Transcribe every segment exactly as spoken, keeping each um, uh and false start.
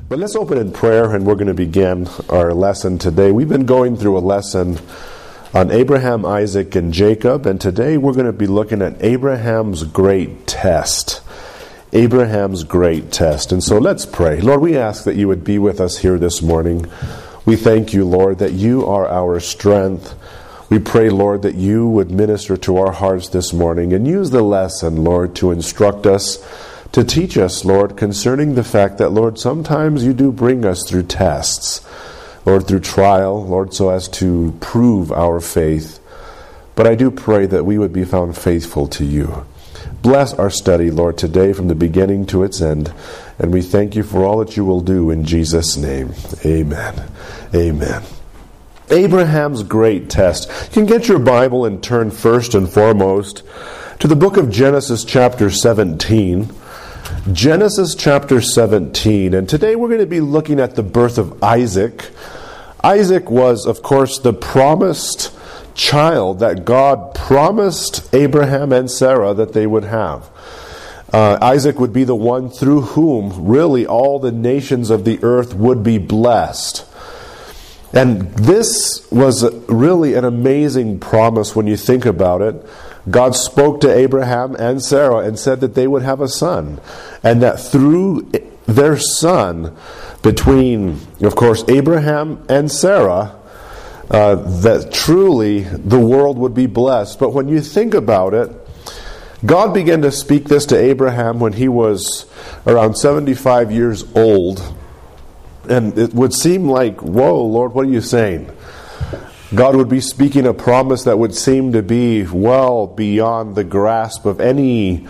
But let's open in prayer, and we're going to begin our lesson today. We've been going through a lesson on Abraham, Isaac, and Jacob, and today we're going to be looking at Abraham's great test. Abraham's great test. And so let's pray. Lord, we ask that you would be with us here this morning. We thank you, Lord, that you are our strength. We pray, Lord, that you would minister to our hearts this morning and use the lesson, Lord, to instruct us, to teach us, Lord, concerning the fact that, Lord, sometimes you do bring us through tests, Lord, through trial, Lord, so as to prove our faith. But I do pray that we would be found faithful to you. Bless our study, Lord, today from the beginning to its end. And we thank you for all that you will do in Jesus' name. Amen. Amen. Abraham's great test. You can get your Bible and turn first and foremost to the book of Genesis chapter seventeen. Genesis chapter seventeen. And today we're going to be looking at the birth of Isaac. Isaac was, of course, the promised child that God promised Abraham and Sarah that they would have. Uh, Isaac would be the one through whom really all the nations of the earth would be blessed. And this was really an amazing promise when you think about it. God spoke to Abraham and Sarah and said that they would have a son, and that through their son, between, of course, Abraham and Sarah, uh, that truly the world would be blessed. But when you think about it, God began to speak this to Abraham when he was around seventy-five years old. And it would seem like, whoa, Lord, what are you saying? God would be speaking a promise that would seem to be well beyond the grasp of any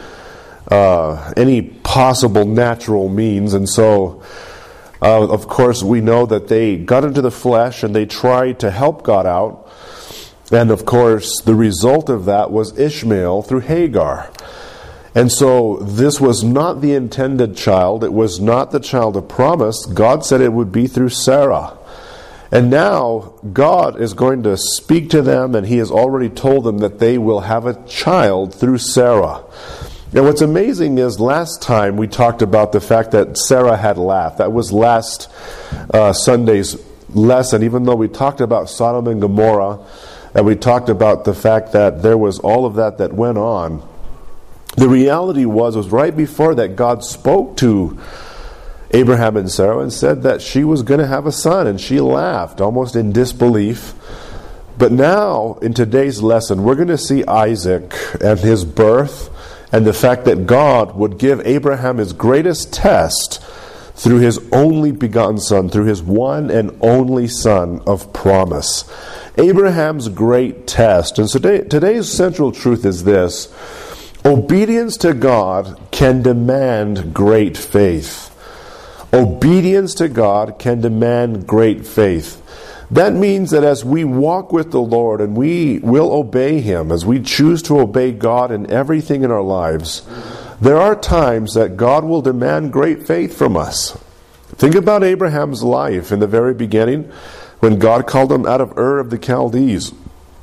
uh, any possible natural means. And so, uh, of course, we know that they got into the flesh and they tried to help God out. And, of course, the result of that was Ishmael through Hagar. And so this was not the intended child. It was not the child of promise. God said it would be through Sarah. And now God is going to speak to them, and he has already told them that they will have a child through Sarah. And what's amazing is last time we talked about the fact that Sarah had laughed. That was last uh, Sunday's lesson, even though we talked about Sodom and Gomorrah, and we talked about the fact that there was all of that that went on. The reality was, was right before that God spoke to Abraham and Sarah and said that she was going to have a son, and she laughed almost in disbelief. But now, in today's lesson, we're going to see Isaac and his birth and the fact that God would give Abraham his greatest test through his only begotten son, through his one and only son of promise. Abraham's great test. And today, today's central truth is this: obedience to God can demand great faith. Obedience to God can demand great faith. That means that as we walk with the Lord and we will obey Him, as we choose to obey God in everything in our lives, there are times that God will demand great faith from us. Think about Abraham's life in the very beginning when God called him out of Ur of the Chaldees.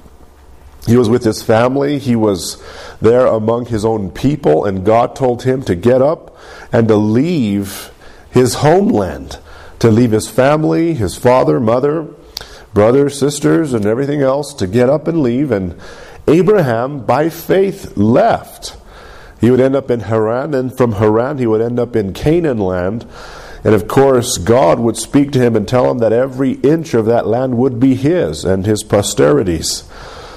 He was with his family. He was there among his own people, and God told him to get up and to leave his homeland, to leave his family, his father, mother, brothers, sisters, and everything else, to get up and leave. And Abraham, by faith, left. He would end up in Haran, and from Haran he would end up in Canaan land. And of course, God would speak to him and tell him that every inch of that land would be his and his posterity's.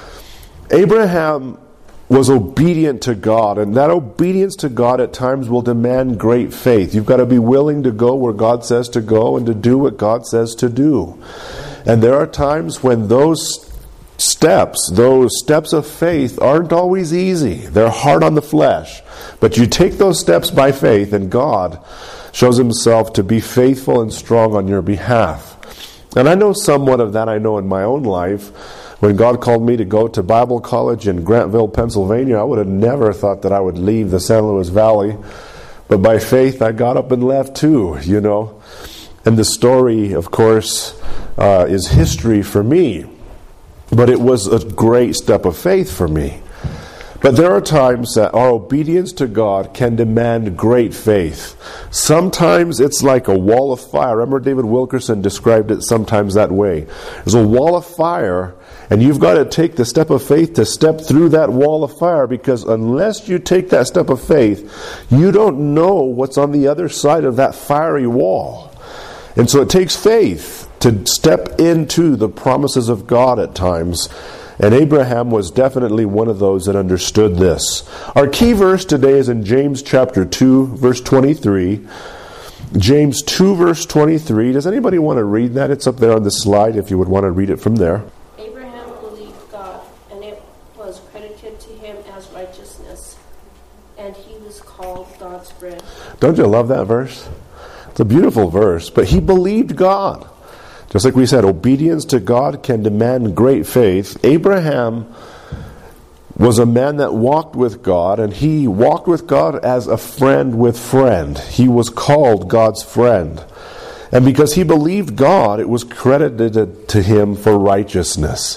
Abraham was obedient to God, and that obedience to God at times will demand great faith. You've got to be willing to go where God says to go and to do what God says to do. And there are times when those steps, those steps of faith aren't always easy. They're hard on the flesh. But you take those steps by faith, and God shows Himself to be faithful and strong on your behalf. And I know somewhat of that I know in my own life. When God called me to go to Bible college in Grantville, Pennsylvania, I would have never thought that I would leave the San Luis Valley. But by faith, I got up and left too, you know. And the story, of course, uh, is history for me. But it was a great step of faith for me. But there are times that our obedience to God can demand great faith. Sometimes it's like a wall of fire. Remember David Wilkerson described it sometimes that way. There's a wall of fire, and you've got to take the step of faith to step through that wall of fire, because unless you take that step of faith, you don't know what's on the other side of that fiery wall. And so it takes faith to step into the promises of God at times. And Abraham was definitely one of those that understood this. Our key verse today is in James chapter two, verse twenty-three. James two, verse twenty-three. Does anybody want to read that? It's up there on the slide if you would want to read it from there. Abraham believed God, and it was credited to him as righteousness, and he was called God's friend. Don't you love that verse? It's a beautiful verse. But he believed God. Just like we said, obedience to God can demand great faith. Abraham was a man that walked with God, and he walked with God as a friend with friend. He was called God's friend. And because he believed God, it was credited to him for righteousness.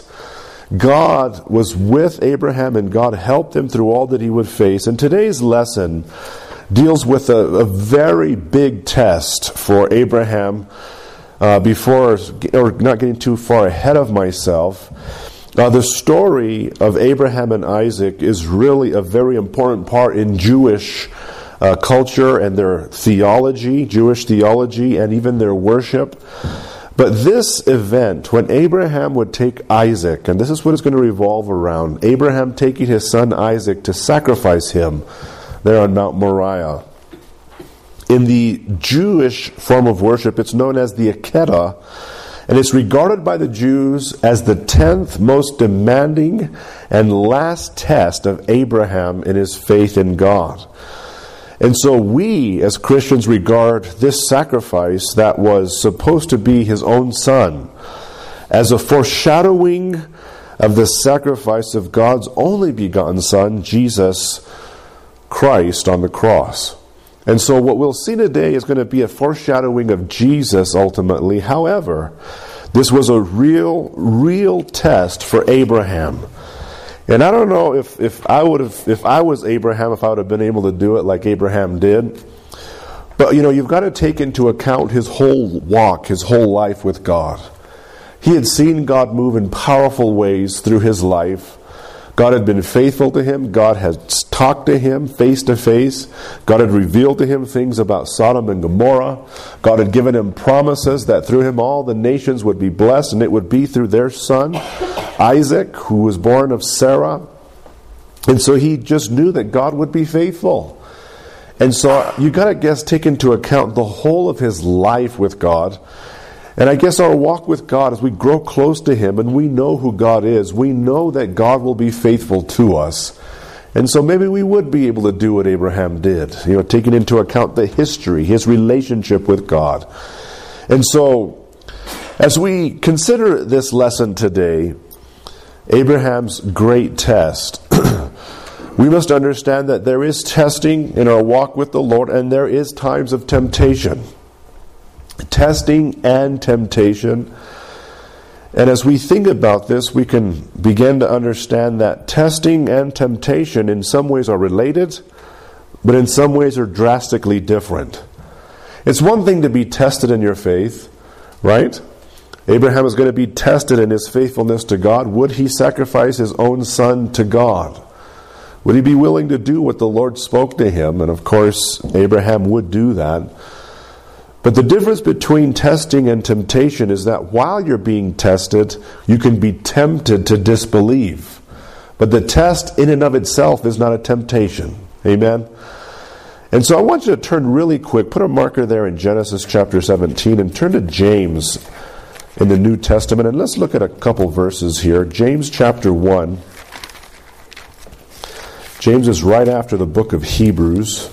God was with Abraham, and God helped him through all that he would face. And today's lesson deals with a, a very big test for Abraham. Uh, before, or not getting too far ahead of myself, uh, the story of Abraham and Isaac is really a very important part in Jewish uh, culture and their theology, Jewish theology, and even their worship. But this event, when Abraham would take Isaac, and this is what it's going to revolve around, Abraham taking his son Isaac to sacrifice him there on Mount Moriah. In the Jewish form of worship, it's known as the Akedah, and it's regarded by the Jews as the tenth most demanding and last test of Abraham in his faith in God. And so we, as Christians, regard this sacrifice that was supposed to be his own son as a foreshadowing of the sacrifice of God's only begotten Son, Jesus Christ, on the cross. And so what we'll see today is going to be a foreshadowing of Jesus ultimately. However, this was a real, real test for Abraham. And I don't know if, if I would have, if I was Abraham, if I would have been able to do it like Abraham did. But you know, you've got to take into account his whole walk, his whole life with God. He had seen God move in powerful ways through his life. God had been faithful to him. God had talked to him face to face. God had revealed to him things about Sodom and Gomorrah. God had given him promises that through him all the nations would be blessed, and it would be through their son, Isaac, who was born of Sarah. And so he just knew that God would be faithful. And so you got to guess, take into account the whole of his life with God. And I guess our walk with God, as we grow close to him and we know who God is, we know that God will be faithful to us. And so maybe we would be able to do what Abraham did, you know, taking into account the history, his relationship with God. And so, as we consider this lesson today, Abraham's great test, we must understand that there is testing in our walk with the Lord, and there is times of temptation. Testing and temptation. And as we think about this, we can begin to understand that testing and temptation in some ways are related, but in some ways are drastically different. It's one thing to be tested in your faith, right? Abraham is going to be tested in his faithfulness to God. Would he sacrifice his own son to God? Would he be willing to do what the Lord spoke to him? And of course, Abraham would do that. But the difference between testing and temptation is that while you're being tested, you can be tempted to disbelieve. But the test in and of itself is not a temptation. Amen? And so I want you to turn really quick, put a marker there in Genesis chapter seventeen, and turn to James in the New Testament. And let's look at a couple verses here. James chapter one. James is right after the book of Hebrews.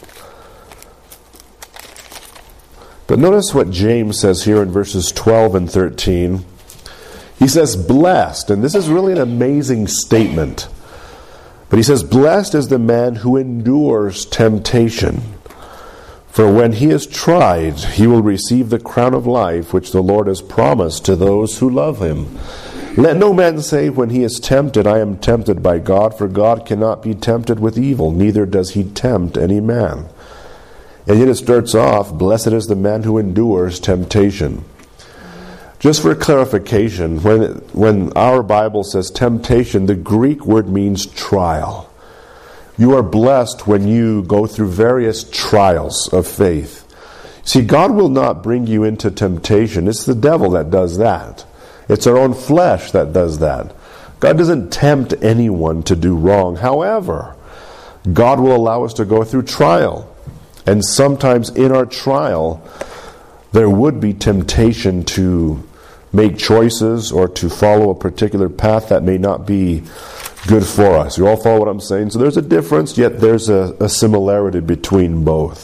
But notice what James says here in verses twelve and thirteen. He says, blessed, and this is really an amazing statement. But he says, blessed is the man who endures temptation. For when he is tried, he will receive the crown of life which the Lord has promised to those who love him. Let no man say when he is tempted, I am tempted by God, for God cannot be tempted with evil, neither does he tempt any man. And yet it starts off, blessed is the man who endures temptation. Just for clarification, when when our Bible says temptation, the Greek word means trial. You are blessed when you go through various trials of faith. See, God will not bring you into temptation. It's the devil that does that. It's our own flesh that does that. God doesn't tempt anyone to do wrong. However, God will allow us to go through trial. And sometimes in our trial, there would be temptation to make choices or to follow a particular path that may not be good for us. You all follow what I'm saying? So there's a difference, yet there's a, a similarity between both.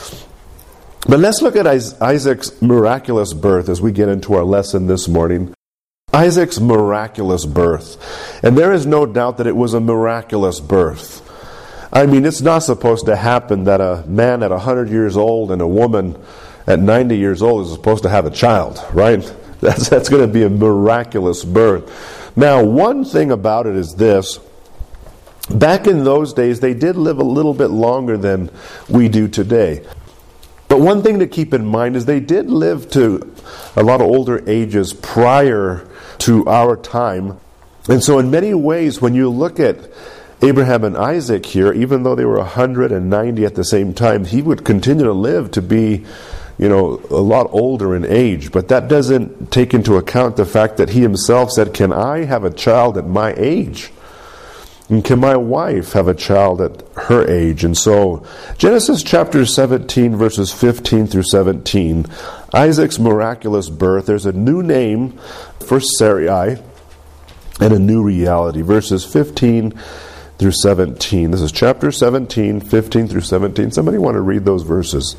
But let's look at Isaac's miraculous birth as we get into our lesson this morning. Isaac's miraculous birth. And there is no doubt that it was a miraculous birth. I mean, it's not supposed to happen that a man at one hundred years old and a woman at ninety years old is supposed to have a child, right? That's, that's going to be a miraculous birth. Now, one thing about it is this. Back in those days, they did live a little bit longer than we do today. But one thing to keep in mind is they did live to a lot of older ages prior to our time. And so in many ways, when you look at Abraham and Isaac here, even though they were one hundred ninety at the same time, he would continue to live to be, you know, a lot older in age. But that doesn't take into account the fact that he himself said, can I have a child at my age? And can my wife have a child at her age? And so, Genesis chapter seventeen, verses fifteen through seventeen, Isaac's miraculous birth, there's a new name for Sarai and a new reality. Verses fifteen through seventeen. This is chapter seventeen, fifteen through seventeen. Somebody want to read those verses?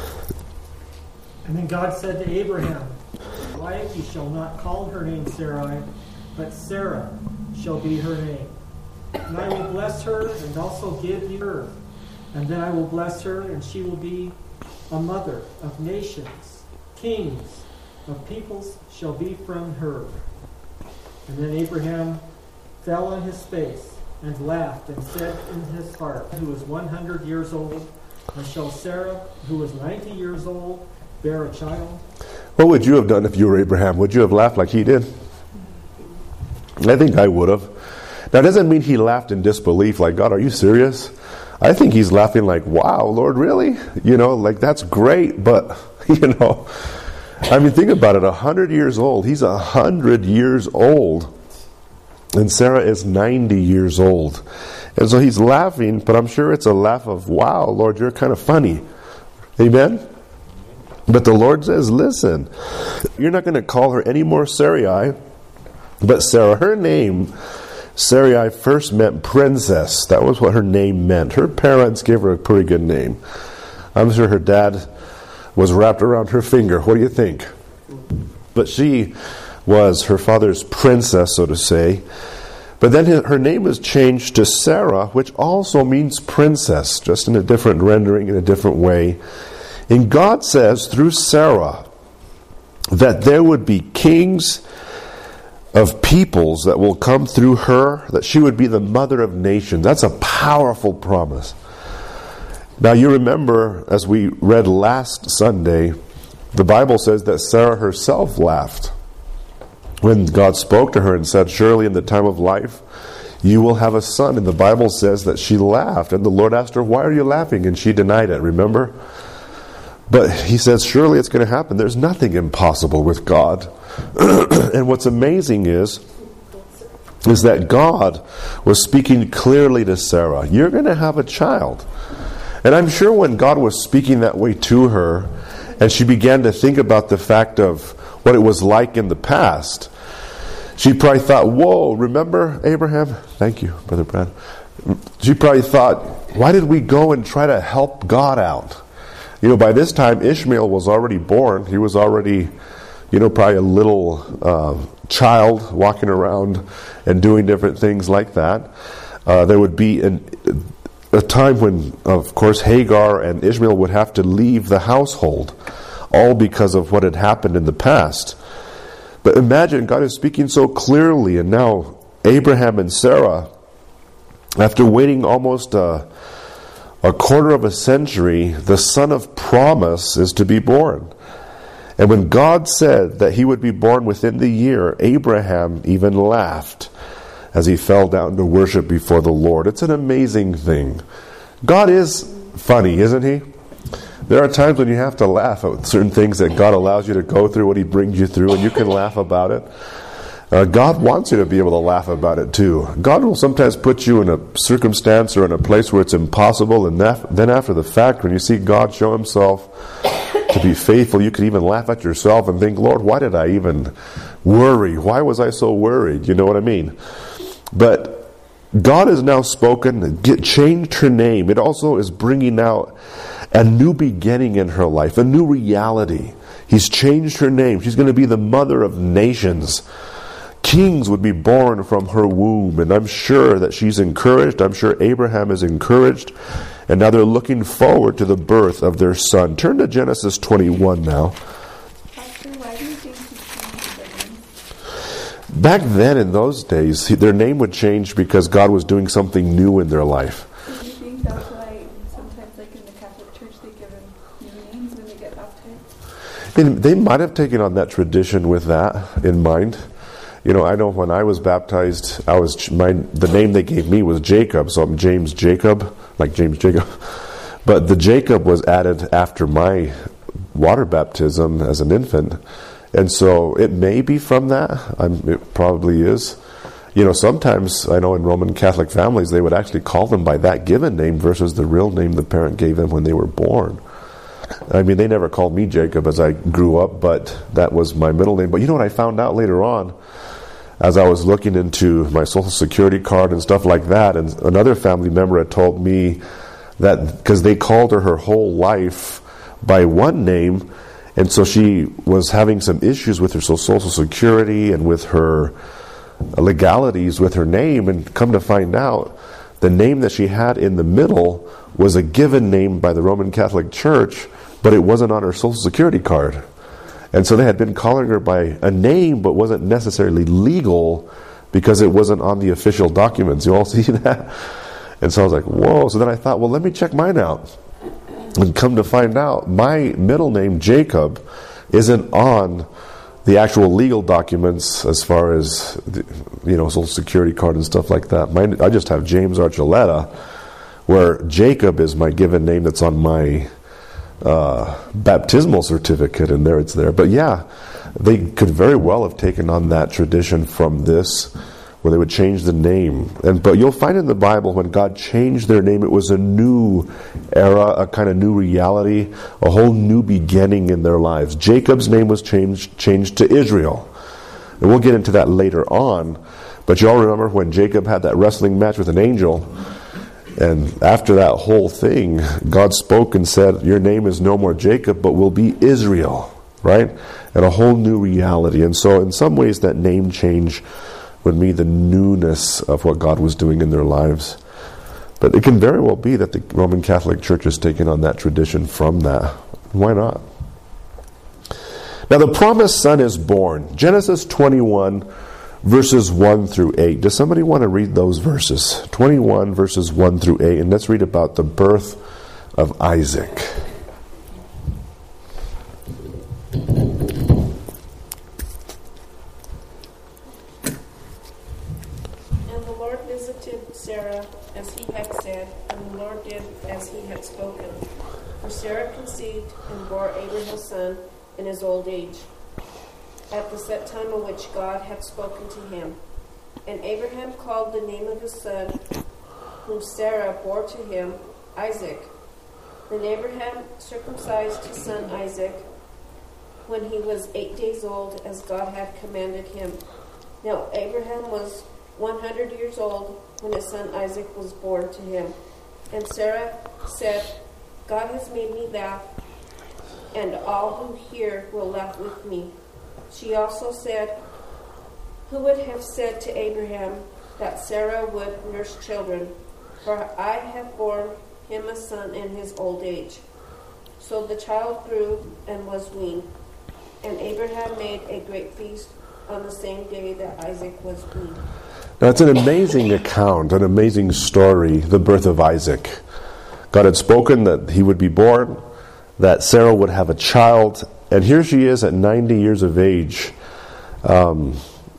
And then God said to Abraham, wife, you shall not call her name Sarai, but Sarah shall be her name. And I will bless her and also give you her. And then I will bless her, and she will be a mother of nations. Kings of peoples shall be from her. And then Abraham fell on his face and laughed and said in his heart, who was one hundred years old, and shall Sarah, who was ninety years old, bear a child? What would you have done if you were Abraham? Would you have laughed like he did? I think I would have. Now, it doesn't mean he laughed in disbelief, like, God, are you serious? I think he's laughing like, wow, Lord, really? You know, like, that's great, but, you know, I mean, think about it, one hundred years old. He's one hundred years old. And Sarah is ninety years old. And so he's laughing, but I'm sure it's a laugh of, wow, Lord, you're kind of funny. Amen? But the Lord says, listen, you're not going to call her any more Sarai, but Sarah. Her name, Sarai, first meant princess. That was what her name meant. Her parents gave her a pretty good name. I'm sure her dad was wrapped around her finger. What do you think? But she was her father's princess, so to say. But then her name was changed to Sarah, which also means princess, just in a different rendering, in a different way. And God says through Sarah that there would be kings of peoples that will come through her, that she would be the mother of nations. That's a powerful promise. Now you remember, as we read last Sunday, the Bible says that Sarah herself laughed when God spoke to her and said, surely in the time of life you will have a son. And the Bible says that she laughed. And the Lord asked her, why are you laughing? And she denied it, remember? But he says, surely it's going to happen. There's nothing impossible with God. And what's amazing is, is that God was speaking clearly to Sarah. You're going to have a child. And I'm sure when God was speaking that way to her, and she began to think about the fact of what it was like in the past, she probably thought, whoa, remember Abraham? Thank you, Brother Brad. She probably thought, why did we go and try to help God out? You know, by this time, Ishmael was already born. He was already, you know, probably a little uh, child walking around and doing different things like that. Uh, there would be an, a time when, of course, Hagar and Ishmael would have to leave the household, all because of what had happened in the past. But imagine, God is speaking so clearly, and now Abraham and Sarah, after waiting almost a, a quarter of a century, the son of promise is to be born. And when God said that he would be born within the year, Abraham even laughed as he fell down to worship before the Lord. It's an amazing thing. God is funny, isn't he? There are times when you have to laugh at certain things that God allows you to go through, what he brings you through, and you can laugh about it. Uh, God wants you to be able to laugh about it too. God will sometimes put you in a circumstance or in a place where it's impossible, and that, then after the fact, when you see God show himself to be faithful, you can even laugh at yourself and think, Lord, why did I even worry? Why was I so worried? You know what I mean? But God has now spoken, get, changed her name. It also is bringing out a new beginning in her life, a new reality. He's changed her name. She's going to be the mother of nations. Kings would be born from her womb, and I'm sure that she's encouraged. I'm sure Abraham is encouraged, and now they're looking forward to the birth of their son. Turn to Genesis twenty-one now. Pastor, why do you think he changed their name? Back then, in those days, their name would change because God was doing something new in their life. Do you think that's why sometimes, like in the Catholic Church, they give them new names when they get baptized? And they might have taken on that tradition with that in mind. You know, I know when I was baptized, I was my the name they gave me was Jacob, so I'm James Jacob, like James Jacob. But the Jacob was added after my water baptism as an infant, and so it may be from that. I'm, it probably is. You know, sometimes I know in Roman Catholic families they would actually call them by that given name versus the real name the parent gave them when they were born. I mean, they never called me Jacob as I grew up, but that was my middle name. But you know what I found out later on? As I was looking into my Social Security card and stuff like that, and another family member had told me that because they called her her whole life by one name, and so she was having some issues with her Social Security and with her legalities with her name, and come to find out, the name that she had in the middle was a given name by the Roman Catholic Church, but it wasn't on her Social Security card. And so they had been calling her by a name, but wasn't necessarily legal because it wasn't on the official documents. You all see that? And so I was like, whoa. So then I thought, well, let me check mine out. And come to find out, my middle name, Jacob, isn't on the actual legal documents as far as, the, you know, Social Security card and stuff like that. Mine, I just have James Archuleta, where Jacob is my given name that's on my Uh, baptismal certificate, and there it's there. But yeah, they could very well have taken on that tradition from this, where they would change the name. And but you'll find in the Bible when God changed their name, it was a new era, a kind of new reality, a whole new beginning in their lives. Jacob's name was changed changed to Israel, and we'll get into that later on. But you all remember when Jacob had that wrestling match with an angel. And after that whole thing, God spoke and said, your name is no more Jacob, but will be Israel, right? And a whole new reality. And so in some ways that name change would mean the newness of what God was doing in their lives. But it can very well be that the Roman Catholic Church has taken on that tradition from that. Why not? Now the promised son is born. Genesis twenty-one, verses one through eight. Does somebody want to read those verses? twenty-one, verses one through eight. And let's read about the birth of Isaac. And the Lord visited Sarah as he had said, and the Lord did as he had spoken. For Sarah conceived and bore Abraham a son in his old age, at the set time on which God had spoken to him. And Abraham called the name of his son, whom Sarah bore to him, Isaac. Then Abraham circumcised his son Isaac when he was eight days old, as God had commanded him. Now Abraham was one hundred years old when his son Isaac was born to him. And Sarah said, God has made me laugh, and all who hear will laugh with me. She also said, who would have said to Abraham that Sarah would nurse children? For I have borne him a son in his old age. So the child grew and was weaned. And Abraham made a great feast on the same day that Isaac was weaned. Now, it's an amazing account, an amazing story, the birth of Isaac. God had spoken that he would be born, that Sarah would have a child, and here she is at ninety years of age, um,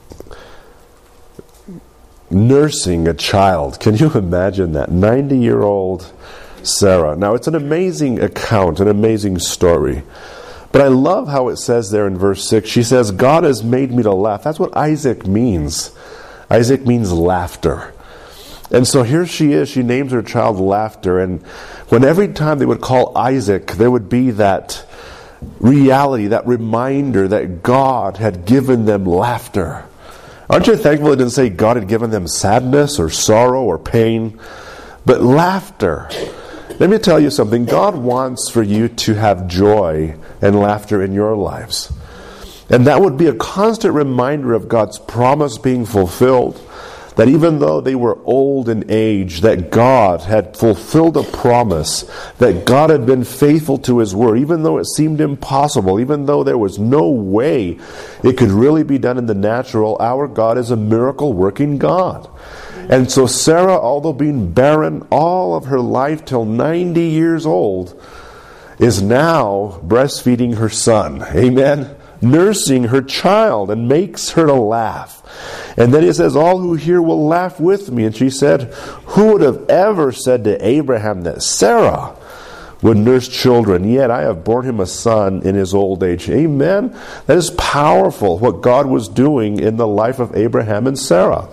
nursing a child. Can you imagine that? ninety-year-old Sarah. Now, it's an amazing account, an amazing story. But I love how it says there in verse six, she says, God has made me to laugh. That's what Isaac means. Isaac means laughter. And so here she is, she names her child Laughter. And when every time they would call Isaac, there would be that reality, that reminder that God had given them laughter. Aren't you thankful it didn't say God had given them sadness or sorrow or pain, but laughter? Let me tell you something. God wants for you to have joy and laughter in your lives. And that would be a constant reminder of God's promise being fulfilled. That even though they were old in age, that God had fulfilled a promise, that God had been faithful to His word, even though it seemed impossible, even though there was no way it could really be done in the natural, our God is a miracle-working God. And so Sarah, although being barren all of her life till ninety years old, is now breastfeeding her son. Amen? Nursing her child, and makes her to laugh. And then he says, all who hear will laugh with me. And she said, who would have ever said to Abraham that Sarah would nurse children? Yet I have borne him a son in his old age. Amen? That is powerful, what God was doing in the life of Abraham and Sarah.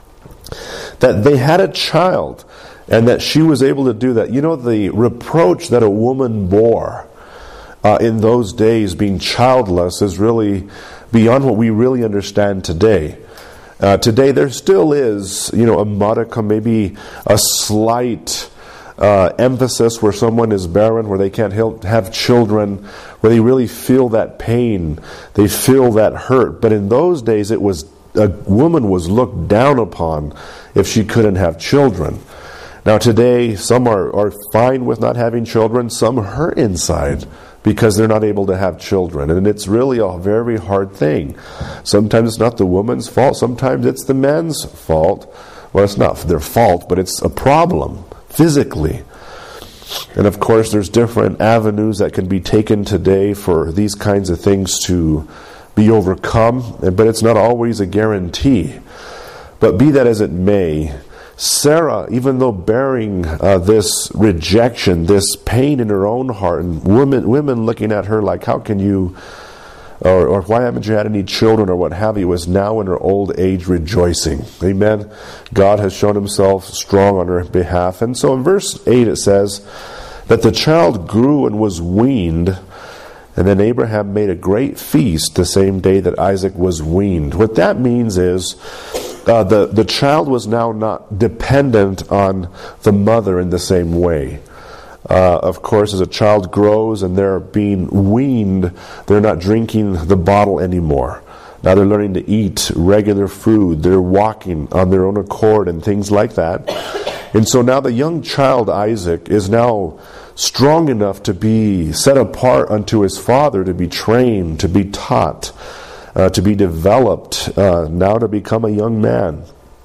That they had a child, and that she was able to do that. You know, the reproach that a woman bore Uh, in those days, being childless, is really beyond what we really understand today. Uh, today, there still is, you know, a modicum, maybe a slight uh, emphasis where someone is barren, where they can't have children, where they really feel that pain, they feel that hurt. But in those days, it was a woman was looked down upon if she couldn't have children. Now, today, some are, are fine with not having children, some hurt inside because they're not able to have children. And it's really a very hard thing. Sometimes it's not the woman's fault. Sometimes it's the man's fault. Well, it's not their fault, but it's a problem physically. And of course, there's different avenues that can be taken today for these kinds of things to be overcome. But it's not always a guarantee. But be that as it may, Sarah, even though bearing uh, this rejection, this pain in her own heart, and women women looking at her like, how can you, or, or why haven't you had any children, or what have you, is now in her old age rejoicing. Amen. God has shown Himself strong on her behalf. And so in verse eight it says that the child grew and was weaned, and then Abraham made a great feast the same day that Isaac was weaned. What that means is, Uh, the, the child was now not dependent on the mother in the same way. Uh, of course, as a child grows and they're being weaned, they're not drinking the bottle anymore. Now they're learning to eat regular food. They're walking on their own accord and things like that. And so now the young child, Isaac, is now strong enough to be set apart unto his father, to be trained, to be taught, Uh, to be developed, uh, now to become a young man.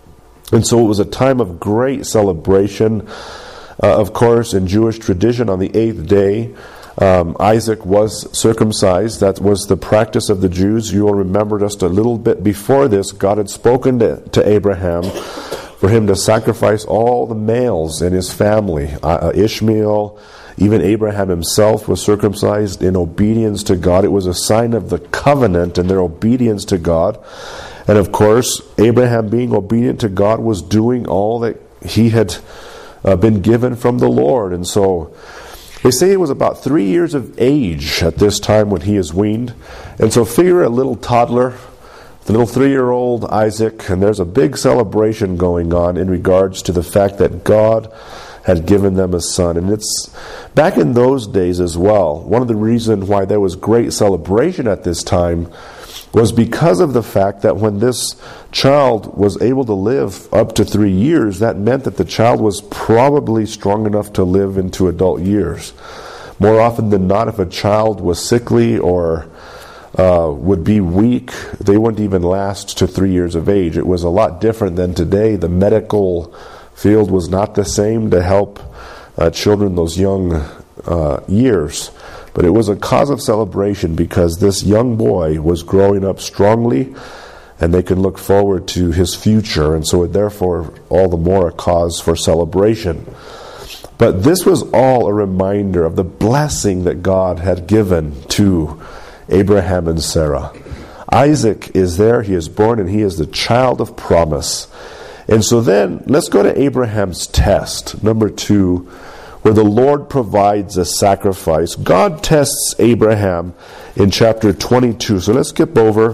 And so it was a time of great celebration. Uh, of course, in Jewish tradition, on the eighth day, um, Isaac was circumcised. That was the practice of the Jews. You will remember just a little bit before this, God had spoken to, to Abraham for him to sacrifice all the males in his family. Uh, Ishmael, even Abraham himself was circumcised in obedience to God. It was a sign of the covenant and their obedience to God. And of course, Abraham, being obedient to God, was doing all that he had uh, been given from the Lord. And so they say he was about three years of age at this time when he is weaned. And so figure a little toddler, the little three-year-old Isaac, and there's a big celebration going on in regards to the fact that God had given them a son. And it's back in those days as well. One of the reasons why there was great celebration at this time was because of the fact that when this child was able to live up to three years, that meant that the child was probably strong enough to live into adult years. More often than not, if a child was sickly or uh, would be weak. They wouldn't even last to three years of age. It was a lot different than today. The medical field was not the same to help uh, children those young uh, years. But it was a cause of celebration because this young boy was growing up strongly, and they could look forward to his future, and so therefore all the more a cause for celebration. But this was all a reminder of the blessing that God had given to Abraham and Sarah. Isaac is there, he is born, and he is the child of promise. And so then, let's go to Abraham's test, number two, where the Lord provides a sacrifice. God tests Abraham in chapter twenty-two. So let's skip over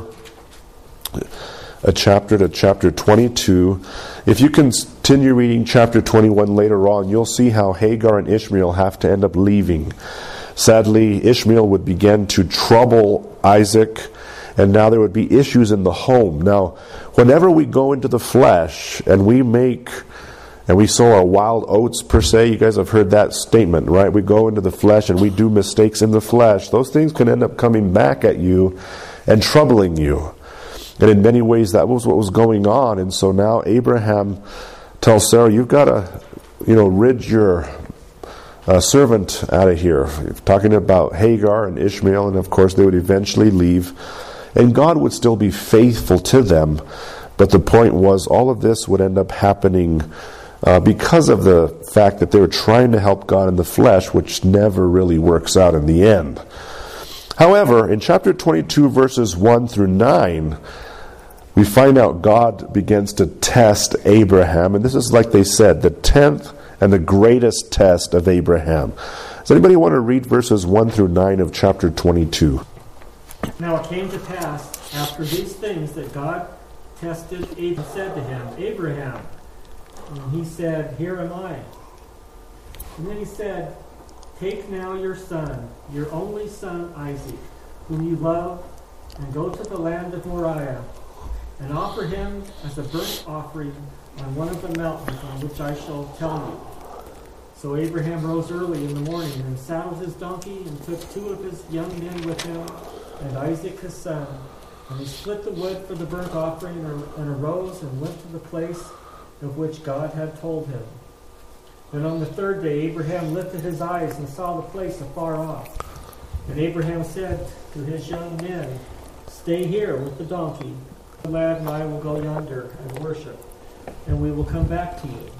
a chapter to chapter twenty-two. If you continue reading chapter twenty-one later on, you'll see how Hagar and Ishmael have to end up leaving. Sadly, Ishmael would begin to trouble Isaac, and now there would be issues in the home. Now, whenever we go into the flesh and we make, and we sow our wild oats per se, you guys have heard that statement, right? We go into the flesh and we do mistakes in the flesh. Those things can end up coming back at you and troubling you. And in many ways, that was what was going on. And so now Abraham tells Sarah, you've got to, you know, rid your uh, servant out of here. Talking about Hagar and Ishmael, and of course they would eventually leave. And God would still be faithful to them. But the point was, all of this would end up happening uh, because of the fact that they were trying to help God in the flesh, which never really works out in the end. However, in chapter twenty-two, verses one through nine, we find out God begins to test Abraham. And this is, like they said, the tenth and the greatest test of Abraham. Does anybody want to read verses one through nine of chapter twenty-two? Now it came to pass, after these things, that God tested Abraham and said to him, Abraham. And he said, Here am I. And then he said, Take now your son, your only son Isaac, whom you love, and go to the land of Moriah, and offer him as a burnt offering on one of the mountains on which I shall tell you. So Abraham rose early in the morning and saddled his donkey and took two of his young men with him and Isaac his son. And he split the wood for the burnt offering and arose and went to the place of which God had told him. And on the third day Abraham lifted his eyes and saw the place afar off. And Abraham said to his young men, Stay here with the donkey. The lad and I will go yonder and worship, and we will come back to you.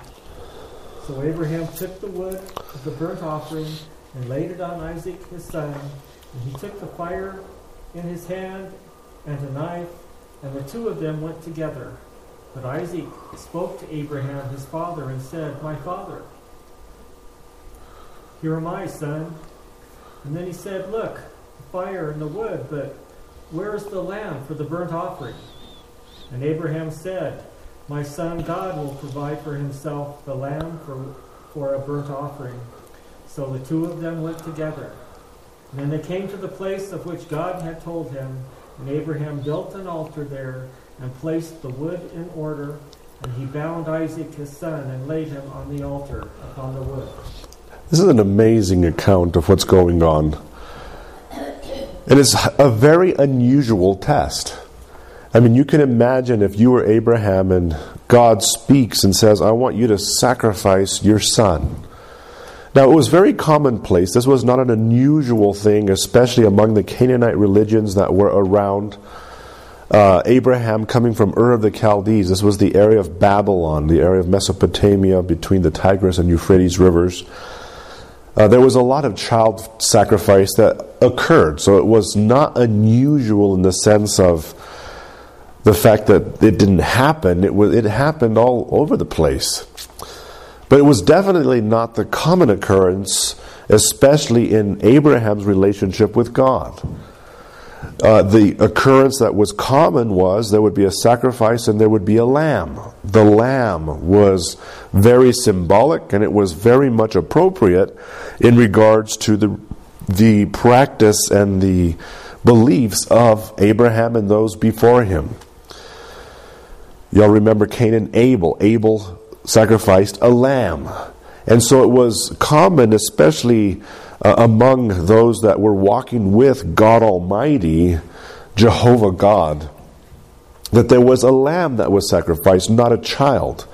So Abraham took the wood of the burnt offering and laid it on Isaac his son. And he took the fire in his hand and a knife, and the two of them went together. But Isaac spoke to Abraham his father and said, My father. Here am I, son. And then he said, Look, the fire and the wood, but where is the lamb for the burnt offering? And Abraham said, My son, God will provide for himself the lamb for, for a burnt offering. So the two of them went together. And then they came to the place of which God had told him, and Abraham built an altar there and placed the wood in order, and he bound Isaac his son and laid him on the altar upon the wood. This is an amazing account of what's going on. It is a very unusual test. I mean, you can imagine if you were Abraham and God speaks and says, I want you to sacrifice your son. Now, it was very commonplace. This was not an unusual thing, especially among the Canaanite religions that were around. Uh, Abraham coming from Ur of the Chaldees, this was the area of Babylon, the area of Mesopotamia between the Tigris and Euphrates rivers. Uh, there was a lot of child sacrifice that occurred, so it was not unusual in the sense of the fact that it didn't happen. It was it happened all over the place. But it was definitely not the common occurrence, especially in Abraham's relationship with God. Uh, the occurrence that was common was there would be a sacrifice and there would be a lamb. The lamb was very symbolic, and it was very much appropriate in regards to the the practice and the beliefs of Abraham and those before him. Y'all remember Cain and Abel. Abel sacrificed a lamb. And so it was common, especially uh, among those that were walking with God Almighty, Jehovah God, that there was a lamb that was sacrificed, not a child.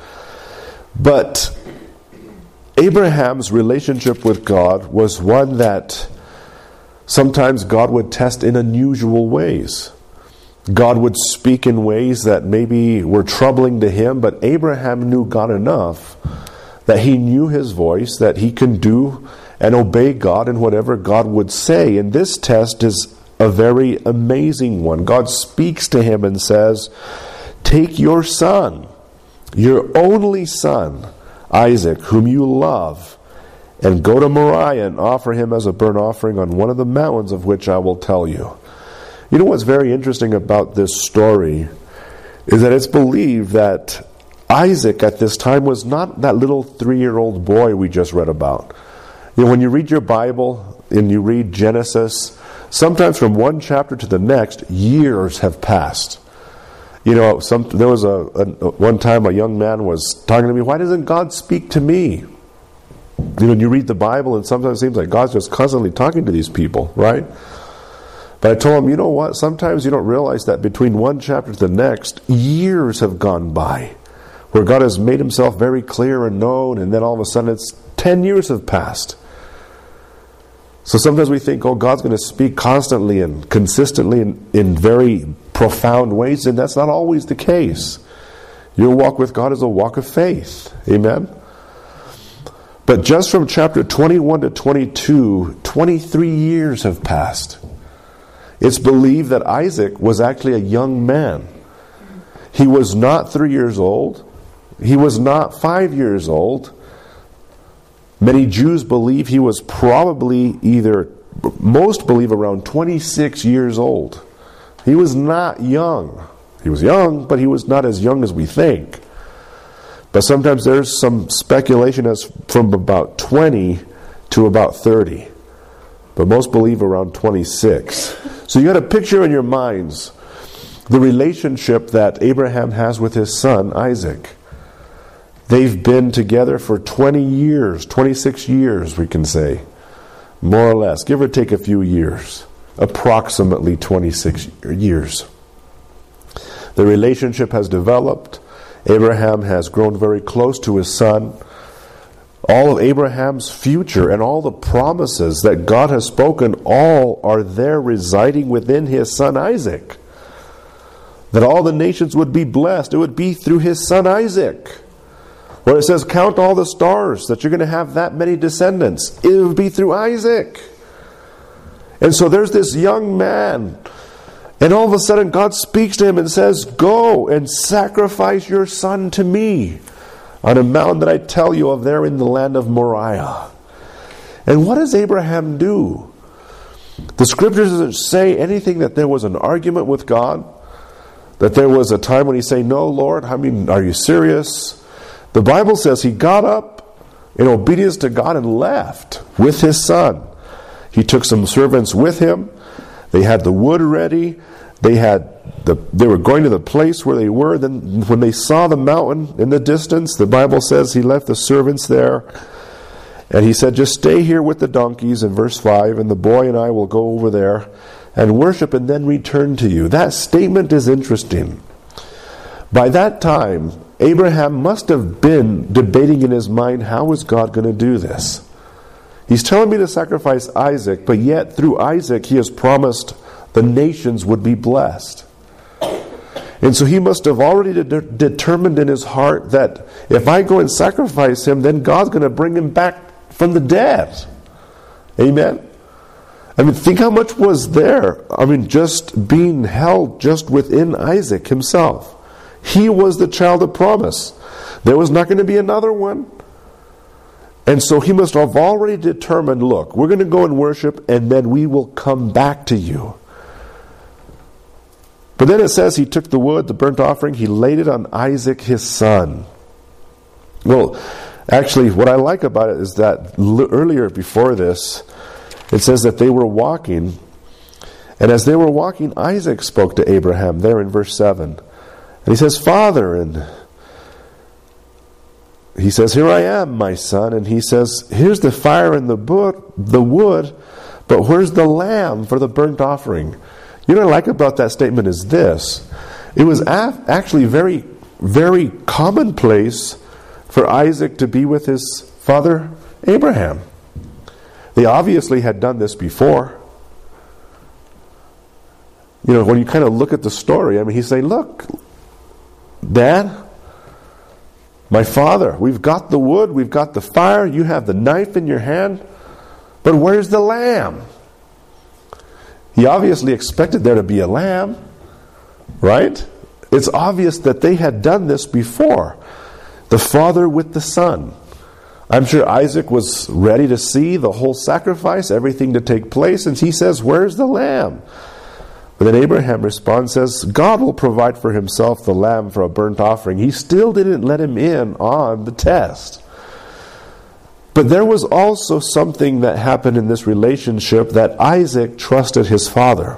But Abraham's relationship with God was one that sometimes God would test in unusual ways. God would speak in ways that maybe were troubling to him, but Abraham knew God enough that he knew his voice, that he can do and obey God in whatever God would say. And this test is a very amazing one. God speaks to him and says, "Take your son, your only son, Isaac, whom you love, and go to Moriah and offer him as a burnt offering on one of the mountains of which I will tell you." You know what's very interesting about this story is that it's believed that Isaac at this time was not that little three-year-old boy we just read about. You know, when you read your Bible and you read Genesis, sometimes from one chapter to the next, years have passed. You know, some, there was a, a one time a young man was talking to me, "Why doesn't God speak to me?" You know, you read the Bible and sometimes it seems like God's just constantly talking to these people, right? But I told him, you know what, sometimes you don't realize that between one chapter to the next, years have gone by, where God has made himself very clear and known, and then all of a sudden it's ten years have passed. So sometimes we think, oh, God's going to speak constantly and consistently in, in very profound ways, and that's not always the case. Your walk with God is a walk of faith. Amen? But just from chapter twenty-one to twenty-two, twenty-three years have passed. It's believed that Isaac was actually a young man. He was not three years old. He was not five years old. Many Jews believe he was probably either, most believe around twenty-six years old. He was not young. He was young, but he was not as young as we think. But sometimes there's some speculation as from about twenty to about thirty. But most believe around twenty-six. So you got a picture in your minds the relationship that Abraham has with his son Isaac. They've been together for twenty years, twenty-six years we can say, more or less, give or take a few years, approximately twenty-six years. The relationship has developed. Abraham has grown very close to his son. All of Abraham's future and all the promises that God has spoken, all are there residing within his son Isaac. That all the nations would be blessed. It would be through his son Isaac. Where it says, count all the stars, that you're going to have that many descendants. It would be through Isaac. And so there's this young man, and all of a sudden God speaks to him and says, "Go and sacrifice your son to me on a mountain that I tell you of there in the land of Moriah." And what does Abraham do? The scriptures doesn't say anything that there was an argument with God, that there was a time when he said, "No, Lord, I mean, are you serious?" The Bible says he got up in obedience to God and left with his son. He took some servants with him. They had the wood ready. They had the, they were going to the place where they were. Then when they saw the mountain in the distance, the Bible says he left the servants there. And he said, "Just stay here with the donkeys," in verse five, "and the boy and I will go over there and worship and then return to you." That statement is interesting. By that time, Abraham must have been debating in his mind, how is God going to do this? He's telling me to sacrifice Isaac, but yet through Isaac he has promised the nations would be blessed. And so he must have already de- determined in his heart that if I go and sacrifice him, then God's going to bring him back from the dead. Amen? I mean, think how much was there. I mean, just being held just within Isaac himself. He was the child of promise. There was not going to be another one. And so he must have already determined, look, we're going to go and worship and then we will come back to you. But then it says he took the wood, the burnt offering, he laid it on Isaac his son. Well, actually, what I like about it is that l- earlier before this, it says that they were walking, and as they were walking, Isaac spoke to Abraham there in verse seven. And he says, "Father," and he says, "Here I am, my son." And he says, "Here's the fire and the wood, the wood, but where's the lamb for the burnt offering?" You know what I like about that statement is this. It was af- actually very, very commonplace for Isaac to be with his father Abraham. They obviously had done this before. You know, when you kind of look at the story, I mean, he's saying, look, Dad, my father, we've got the wood, we've got the fire, you have the knife in your hand, but where's the lamb? He obviously expected there to be a lamb, right? It's obvious that they had done this before. The father with the son. I'm sure Isaac was ready to see the whole sacrifice, everything to take place, and he says, where's the lamb? But then Abraham responds, says, God will provide for himself the lamb for a burnt offering. He still didn't let him in on the test. But there was also something that happened in this relationship that Isaac trusted his father.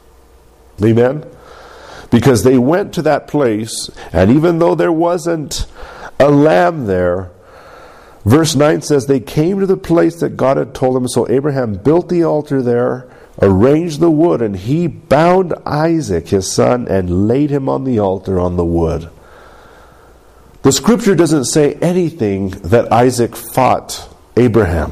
Amen? Because they went to that place, and even though there wasn't a lamb there, verse nine says they came to the place that God had told them. So Abraham built the altar there, arranged the wood, and he bound Isaac, his son, and laid him on the altar on the wood. The scripture doesn't say anything that Isaac fought Abraham.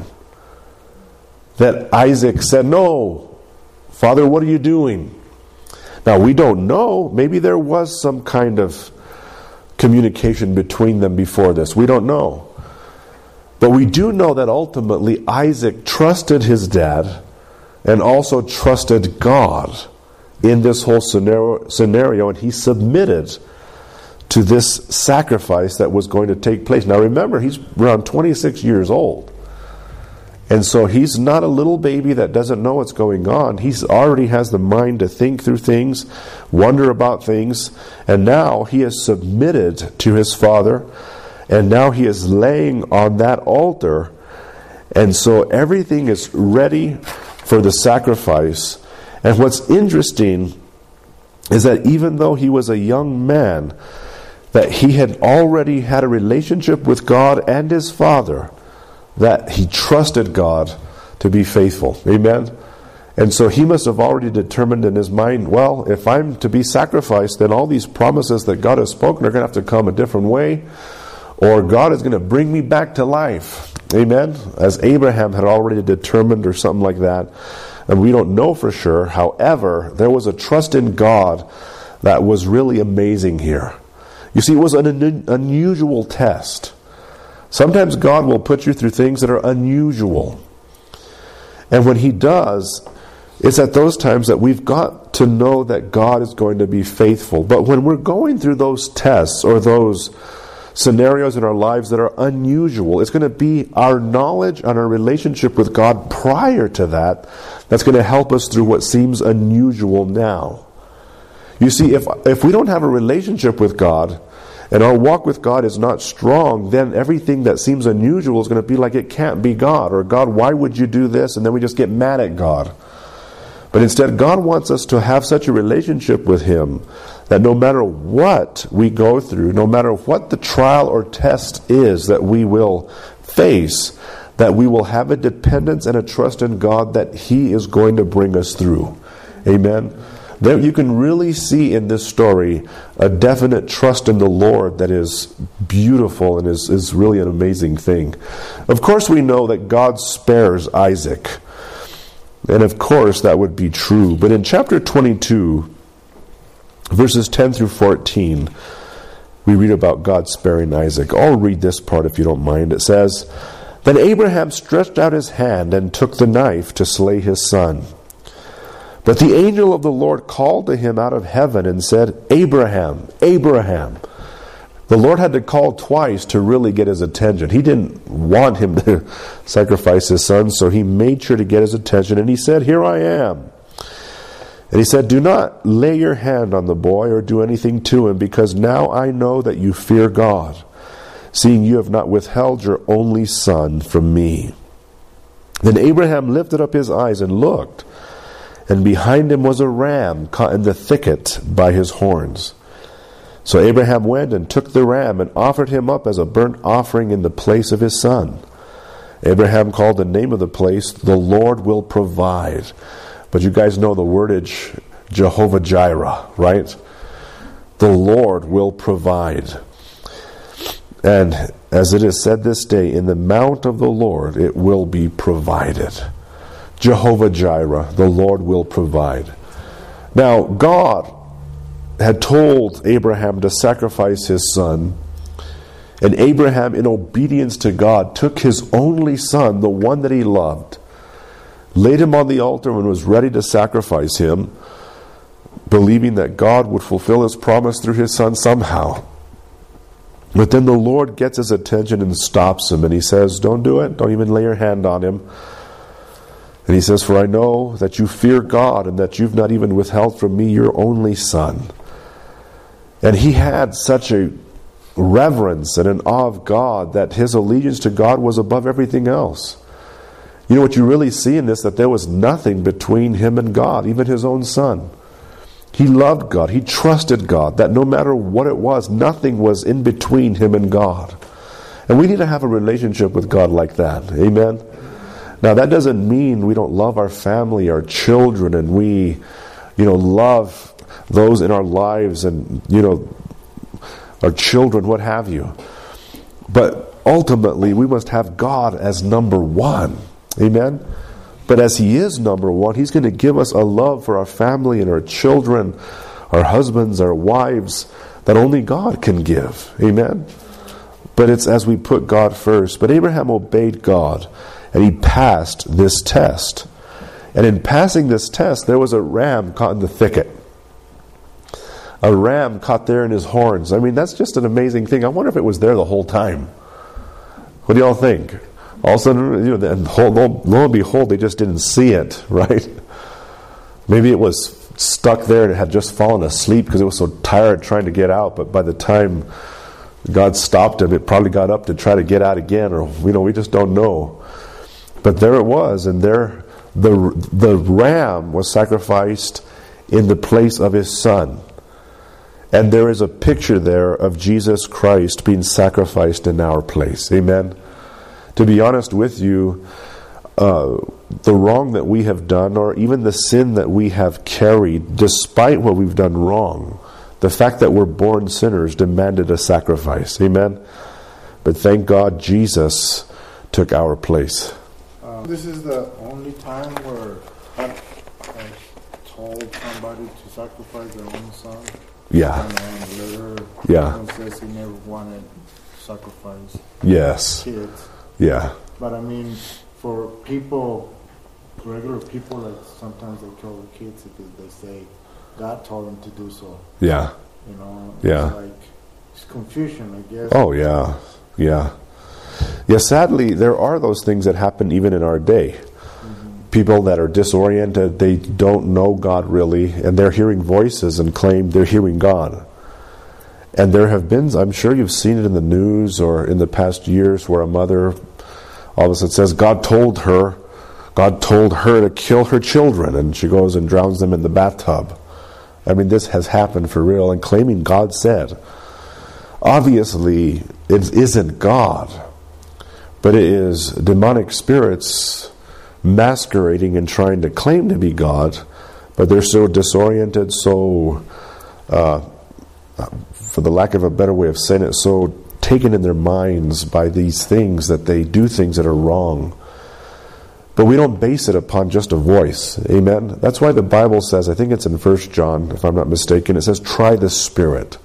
That Isaac said, no, Father, what are you doing? Now, we don't know. Maybe there was some kind of communication between them before this. We don't know. But we do know that ultimately Isaac trusted his dad and also trusted God in this whole scenario, scenario, and he submitted to this sacrifice that was going to take place. Now remember, he's around twenty-six years old. And so he's not a little baby that doesn't know what's going on. He already has the mind to think through things, wonder about things, and now he is submitted to his father, and now he is laying on that altar, and so everything is ready for the sacrifice. And what's interesting is that even though he was a young man, that he had already had a relationship with God and his father, that he trusted God to be faithful. Amen? And so he must have already determined in his mind, well, if I'm to be sacrificed, then all these promises that God has spoken are going to have to come a different way, or God is going to bring me back to life. Amen? As Abraham had already determined, or something like that. And we don't know for sure. However, there was a trust in God that was really amazing here. You see, it was an un- unusual test. Sometimes God will put you through things that are unusual. And when he does, it's at those times that we've got to know that God is going to be faithful. But when we're going through those tests or those scenarios in our lives that are unusual, it's going to be our knowledge and our relationship with God prior to that that's going to help us through what seems unusual now. You see, if if we don't have a relationship with God and our walk with God is not strong, then everything that seems unusual is going to be like it can't be God, or God, why would you do this? And then we just get mad at God. But instead, God wants us to have such a relationship with him that no matter what we go through, no matter what the trial or test is that we will face, that we will have a dependence and a trust in God that he is going to bring us through. Amen? There you can really see in this story a definite trust in the Lord that is beautiful and is, is really an amazing thing. Of course we know that God spares Isaac. And of course that would be true. But in chapter twenty-two, verses ten through fourteen, we read about God sparing Isaac. I'll read this part if you don't mind. It says, Then Abraham stretched out his hand and took the knife to slay his son. But the angel of the Lord called to him out of heaven and said, Abraham, Abraham. The Lord had to call twice to really get his attention. He didn't want him to sacrifice his son, so he made sure to get his attention. And he said, Here I am. And he said, Do not lay your hand on the boy or do anything to him, because now I know that you fear God, seeing you have not withheld your only son from me. Then Abraham lifted up his eyes and looked, and behind him was a ram caught in the thicket by his horns. So Abraham went and took the ram and offered him up as a burnt offering in the place of his son. Abraham called the name of the place, The Lord Will Provide. But you guys know the wordage Jehovah Jireh, right? The Lord will provide. And as it is said this day, in the mount of the Lord it will be provided. Jehovah Jireh, the Lord will provide. Now, God had told Abraham to sacrifice his son, and Abraham, in obedience to God, took his only son, the one that he loved, laid him on the altar and was ready to sacrifice him, believing that God would fulfill his promise through his son somehow. But then the Lord gets his attention and stops him, and he says, don't do it, don't even lay your hand on him. And he says, for I know that you fear God, and that you've not even withheld from me your only son. And he had such a reverence and an awe of God that his allegiance to God was above everything else. You know what you really see in this, that there was nothing between him and God, even his own son. He loved God, he trusted God, that no matter what it was, nothing was in between him and God. And we need to have a relationship with God like that. Amen? Now that doesn't mean we don't love our family, our children, and we, you know, love those in our lives and, you know, our children, what have you. But ultimately, we must have God as number one. Amen? But as he is number one, he's going to give us a love for our family and our children, our husbands, our wives, that only God can give. Amen? But it's as we put God first. But Abraham obeyed God, and he passed this test. And in passing this test, there was a ram caught in the thicket. A ram caught there in his horns. I mean, that's just an amazing thing. I wonder if it was there the whole time. What do y'all think? All of a sudden, you know, and lo and behold, they just didn't see it, right? Maybe it was stuck there and it had just fallen asleep because it was so tired trying to get out. But by the time God stopped him, it probably got up to try to get out again, or you know, we just don't know. But there it was, and there the the ram was sacrificed in the place of his son. And there is a picture there of Jesus Christ being sacrificed in our place. Amen? To be honest with you, uh, the wrong that we have done, or even the sin that we have carried, despite what we've done wrong, the fact that we're born sinners demanded a sacrifice. Amen? But thank God Jesus took our place. Uh, this is the only time where God has told somebody to sacrifice their own son. Yeah. And later, yeah. It says he never wanted sacrifice. Yes. Kids. Yeah. But I mean, for people, regular people, like sometimes they kill their kids because they say God told them to do so. Yeah. You know. Yeah. It's like it's confusion, I guess. Oh yeah, yeah, yeah. Sadly, there are those things that happen even in our day. People that are disoriented, they don't know God really, and they're hearing voices and claim they're hearing God. And there have been, I'm sure you've seen it in the news or in the past years, where a mother all of a sudden says, God told her, God told her to kill her children, and she goes and drowns them in the bathtub. I mean, this has happened for real, and claiming God said. Obviously, it isn't God, but it is demonic spirits masquerading and trying to claim to be God, but they're so disoriented, so, uh, for the lack of a better way of saying it, so taken in their minds by these things that they do things that are wrong. But we don't base it upon just a voice. Amen? That's why the Bible says, I think it's in First John, if I'm not mistaken, it says, try the Spirit.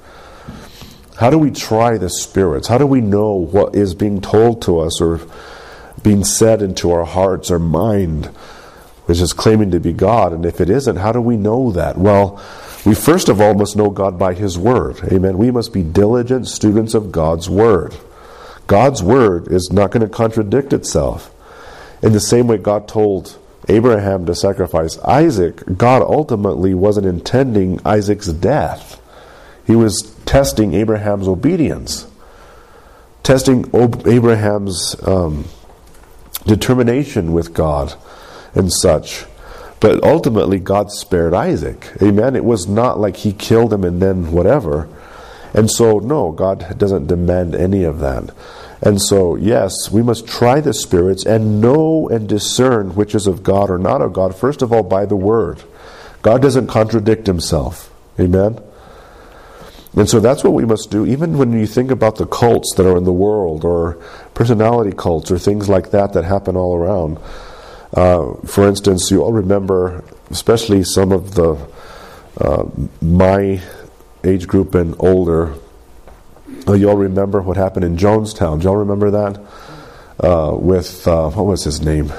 How do we try the spirits? How do we know what is being told to us or being said into our hearts or mind, which is claiming to be God? And if it isn't, how do we know that? Well, we first of all must know God by His Word. Amen. We must be diligent students of God's Word. God's Word is not going to contradict itself. In the same way God told Abraham to sacrifice Isaac, God ultimately wasn't intending Isaac's death. He was testing Abraham's obedience, testing Abraham's um, determination with God and such. But ultimately God spared Isaac. Amen. It was not like He killed him and then whatever. And so, no, God doesn't demand any of that. And so, yes, we must try the spirits and know and discern which is of God or not of God, first of all by the Word. God doesn't contradict himself. Amen? And so that's what we must do, even when you think about the cults that are in the world, or personality cults, or things like that that happen all around. Uh, for instance, you all remember, especially some of the uh, my age group and older, uh, you all remember what happened in Jonestown. Do you all remember that? Uh, with, uh, what was his name?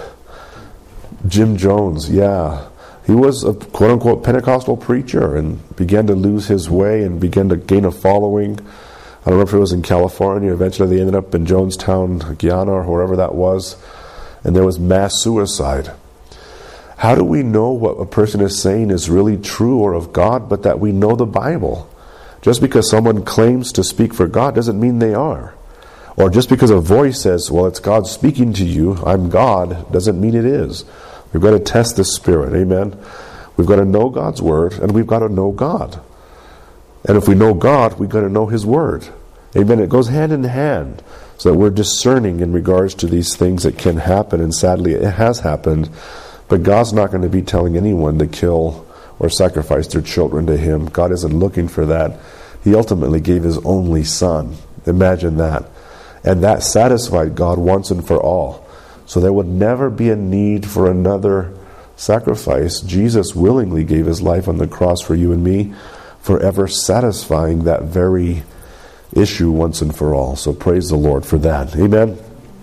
Jim Jones, yeah. He was a quote-unquote Pentecostal preacher and began to lose his way and began to gain a following. I don't know if it was in California. Eventually they ended up in Jonestown, Guyana, or wherever that was. And there was mass suicide. How do we know what a person is saying is really true or of God, but that we know the Bible? Just because someone claims to speak for God doesn't mean they are. Or just because a voice says, well, it's God speaking to you, I'm God, doesn't mean it is. We've got to test the Spirit, amen? We've got to know God's Word, and we've got to know God. And if we know God, we've got to know His Word. Amen? It goes hand in hand, so that we're discerning in regards to these things that can happen, and sadly it has happened. But God's not going to be telling anyone to kill or sacrifice their children to Him. God isn't looking for that. He ultimately gave His only Son. Imagine that. And that satisfied God once and for all. So there would never be a need for another sacrifice. Jesus willingly gave His life on the cross for you and me, forever satisfying that very issue once and for all. So praise the Lord for that. Amen.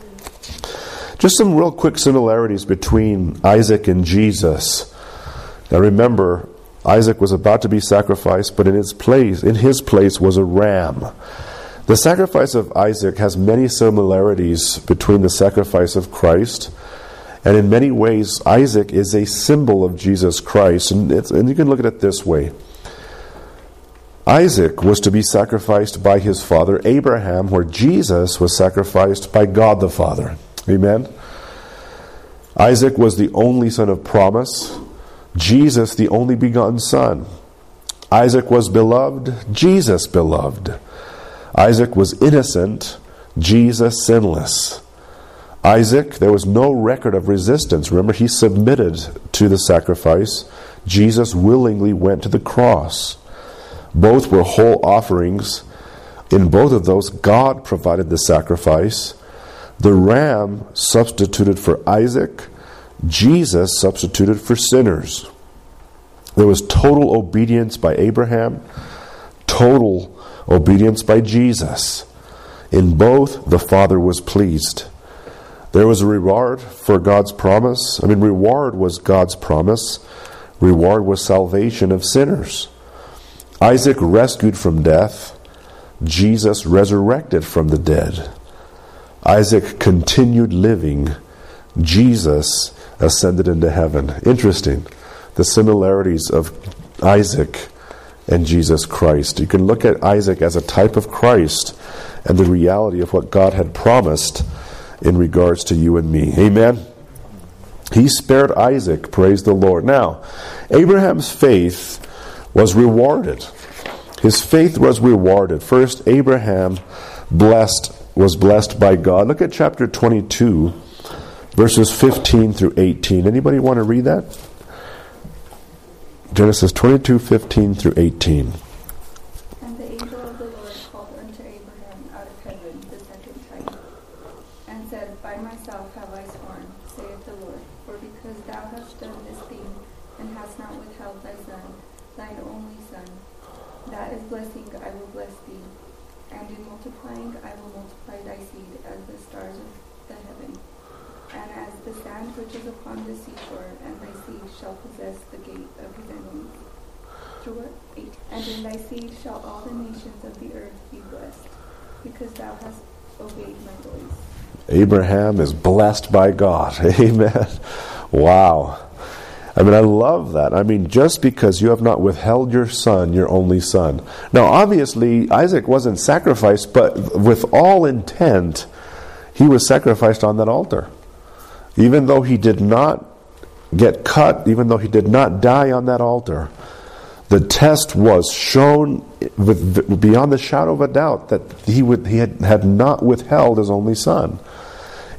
Just some real quick similarities between Isaac and Jesus. Now remember, Isaac was about to be sacrificed, but in his place, in his place was a ram. The sacrifice of Isaac has many similarities between the sacrifice of Christ, and in many ways Isaac is a symbol of Jesus Christ, and, it's, and you can look at it this way. Isaac was to be sacrificed by his father Abraham, where Jesus was sacrificed by God the Father. Amen? Isaac was the only son of promise, Jesus the only begotten son. Isaac was beloved, Jesus beloved. Isaac was innocent, Jesus sinless. Isaac, there was no record of resistance. Remember, he submitted to the sacrifice. Jesus willingly went to the cross. Both were whole offerings. In both of those, God provided the sacrifice. The ram substituted for Isaac. Jesus substituted for sinners. There was total obedience by Abraham, total obedience by Jesus. In both, the Father was pleased. There was a reward for God's promise. I mean, reward was God's promise. Reward was salvation of sinners. Isaac rescued from death. Jesus resurrected from the dead. Isaac continued living. Jesus ascended into heaven. Interesting. The similarities of Isaac and Jesus Christ. You can look at Isaac as a type of Christ and the reality of what God had promised in regards to you and me. Amen? He spared Isaac, praise the Lord. Now, Abraham's faith was rewarded. His faith was rewarded. First, Abraham blessed was blessed by God. Look at chapter twenty-two, verses fifteen through eighteen. Anybody want to read that? Genesis twenty-two, fifteen through eighteen. And the angel of the Lord called unto Abraham out of heaven the second time, and said, By myself have I sworn, saith the Lord, for because thou hast done this thing, and hast not withheld thy son, thine only son, that is blessing I will bless thee, and in multiplying I will multiply thy seed as the stars of the heaven, and as the sand which is upon the seashore, and thy seed shall possess the gate of his enemies. Through what? Eight. And in thy seed shall all the nations of the earth be blessed, because thou hast obeyed my voice. Abraham is blessed by God. Amen. Wow. I mean, I love that. I mean, just because you have not withheld your son, your only son. Now, obviously, Isaac wasn't sacrificed, but with all intent, he was sacrificed on that altar. Even though he did not get cut, even though he did not die on that altar, the test was shown with, beyond the shadow of a doubt that he would he had, had not withheld his only son.